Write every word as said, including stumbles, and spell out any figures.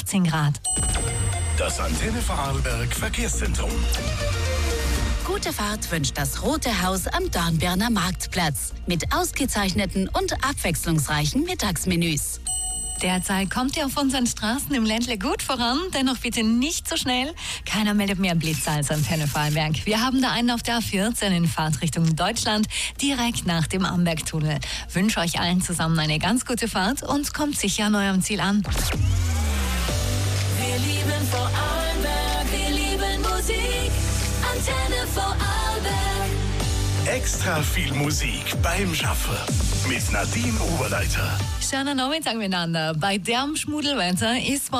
achtzehn Grad. Das Antenne Vorarlberg Verkehrszentrum. Gute Fahrt wünscht das Rote Haus am Dornbirner Marktplatz mit ausgezeichneten und abwechslungsreichen Mittagsmenüs. Derzeit kommt ihr auf unseren Straßen im Ländle gut voran, dennoch bitte nicht so schnell. Keiner meldet mehr Blitzer als Antenne Vorarlberg. Wir haben da einen auf der A vierzehn in Fahrtrichtung Deutschland, direkt nach dem Ambergtunnel. Wünsche euch allen zusammen eine ganz gute Fahrt und kommt sicher an eurem Ziel an. Wir lieben Vorarlberg, wir lieben Musik, Antenne Vorarlberg. Extra viel Musik beim Schaffen mit Nadine Oberleiter. Schönen Nachmittag miteinander. Bei dem Schmudelwetter ist